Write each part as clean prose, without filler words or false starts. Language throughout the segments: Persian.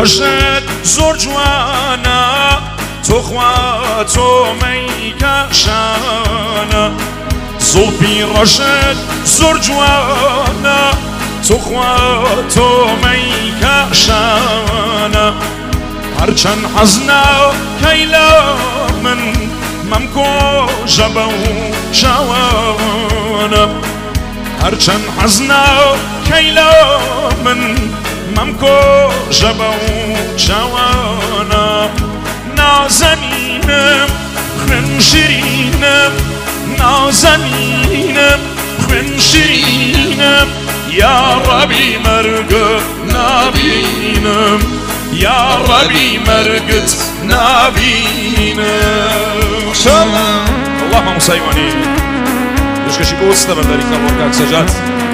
ڕەشت زۆر جوانە تۆ خوا تۆ مەیکەشانە زوڵفی ڕەشت زۆر جوانە تۆ خوا تۆ مەیکەشانە هەرچەند حەزنا کەی لە من مەمکۆژە بەو شەوانە هەرچەند حەزنا کەی لە من مەمکۆژە بەو شەوانە نازەنینم خوێن شیرینم نازەنینم خوێن شیرینم یا ڕەبی مەرگت نابینم یا ڕەبی مەرگت نابینم اللهم موسیوانی دشکشی بۆ وستە بەردەری کەڵۆ کاک سەجاد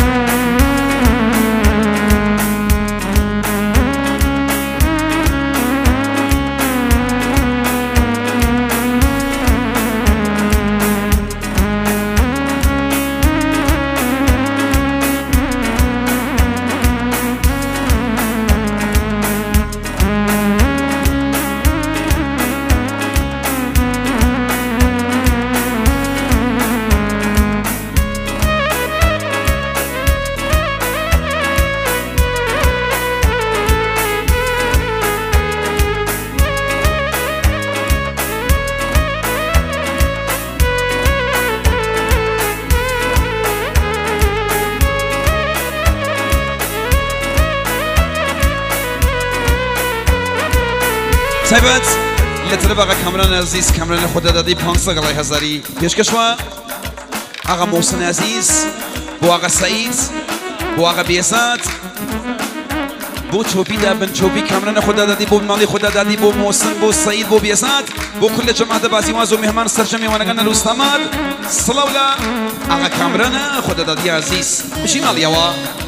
تایبەت لە تەلەڤەغە کامران عزیز کامران خۆدا دادی 500 گەڵای هەزاری پێشکەشوە ئاغا موسن عزیز بۆ ئاغا سەعید بۆ ئاغا بێزات بۆ چۆپیدا بن چۆپی کامران خۆدا دادی بۆ ماڵی خۆدا دادی بۆ موسن بۆ سەعید بۆ بێزات بۆ کل لە جەماعەتە بازیواز و میهمان سەرجەم میوانەکان لە ڕوستەمات سڵاو لە ئاغا کامرانە خۆدا دادی عزیز بچی ماڵیەوە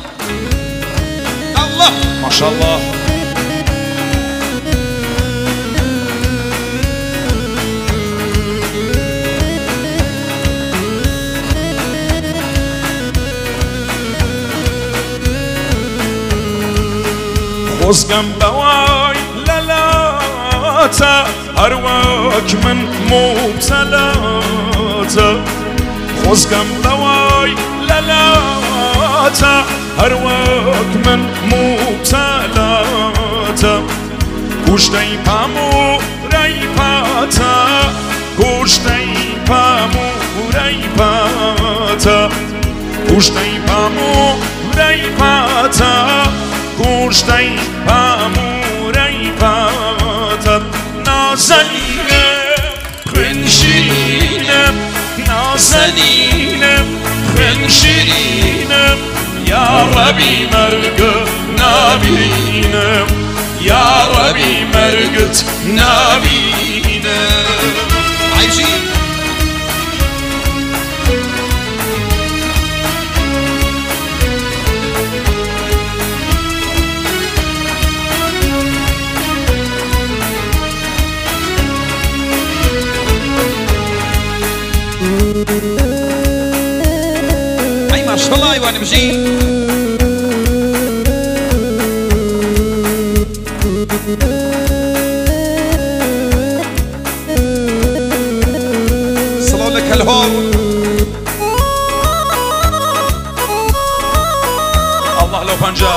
الله ماشاءالله خۆزگەم بەوای لەلاتە هەروەک من موبتەلاتە خۆزگەم بەوای لەلاتە هەروەک من موبتەلاتە کوشتەی پاموورەی پاتە کوشتەی پاموورەی پاتە کوشتەی پاموورەی پاتە کوشتەی پاموورەی پاتە نازەنینم خوێن شیرینم نازەنینم خوێن شیرینم یا ڕەبی مەرگت نابینم یا ڕەبی مەرگت نابینم عیشی أي ما شاء الله أيوة نمشي صلوا لك الهور الله لو پنجاه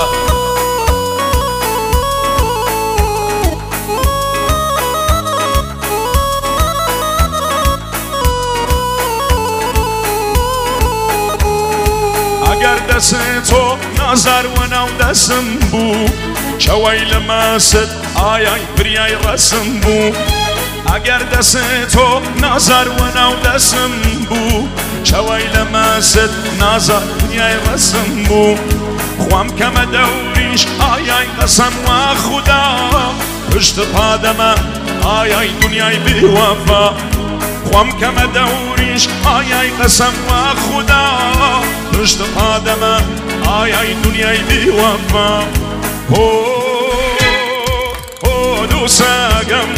ئەگەر دەسێ تۆ نازاروەناو دەسم بوو چەوەی لە مەست ئایای بریای ڕەسم بوو ئەگەر دەسێ تۆ نازاروەناو دەسم بوو چەوەی لە مەست نازار بریای ڕەسم بوو خوام کەمە دەوریش ئایای قەسەم وا خودا پشت پادەمە ئایای دنیای بێوەفا خوام کەمە دەوریش ئایای قەسەم وا خودا پشت پادەمە ئایای دنیای بێوەفا دووسەگەم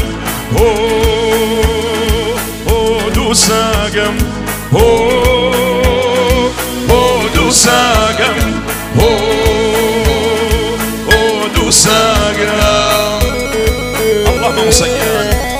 دووسەگەم دووسەگەم دووسەگەم محسن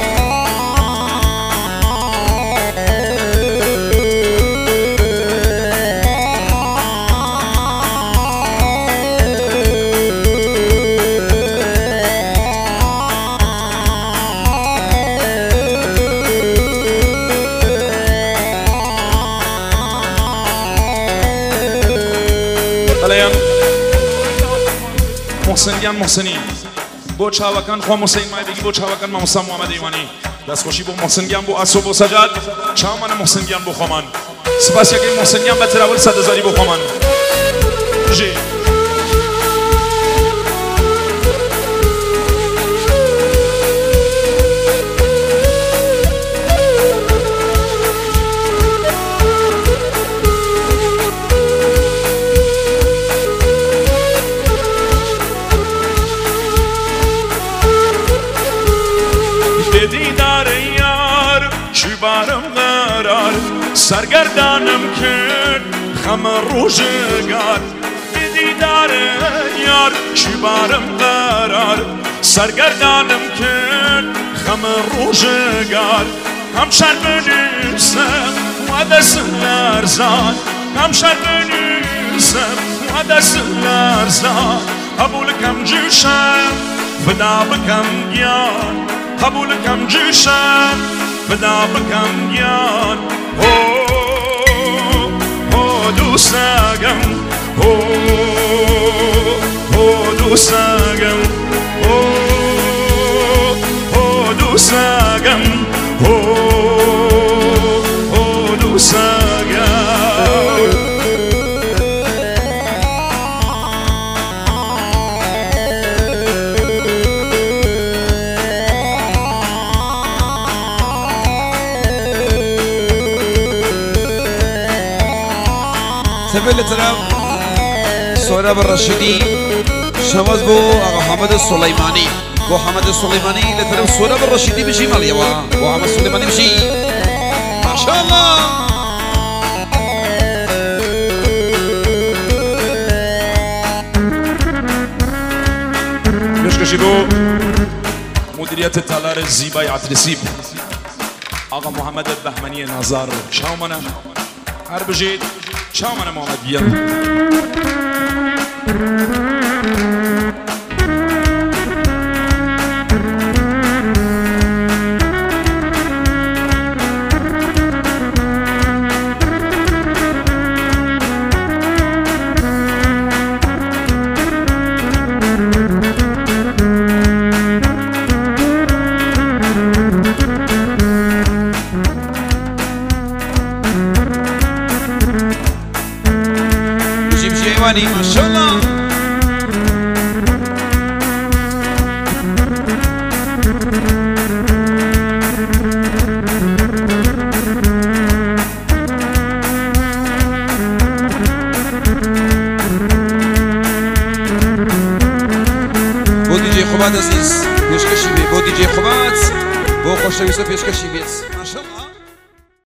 محسنیان محسنی بو چاوکان خو محسن مای بگی بو چاوکان ما محسن محمد ایوانی دست خوشی بو محسنیان بو اسو بو سجاد چامان محسنیان بو خمان سپاس یکی محسنیان به تراول 100,000 بو خمان جی دیدار یار شبارم قرار سرگردانم کرد خم روزگار دیدار یار شبارم قرار سرگردانم کرد خم روزگار هم شر بنویسم و دست لرزان هم شر بنویسم و دست لرزان قبول کم جوشم فدا بکم گیان قبول کم جوشم فدا بکم گیان دوستگم دوستگم دوستگم دوستگم تبل طرف سهراب الرشیدی شواز بو آقا حمد سلیمانی بو حمد سلیمانی لطرف سهراب الرشیدی بشی مالیوا بو حمد سلیمانی بشی ماشاءالله مشکشی بو مدیریت تالار زیبای عطرسیب آقا محمد بهمنی نظار شاومنه هر بجید شاومنه محمد بیان ما شاء الله بو دی جی خوبات عزیز پیشکشی بی بو دی جی خوبات بو خوشویسته پیشکشی بیت ما شاء الله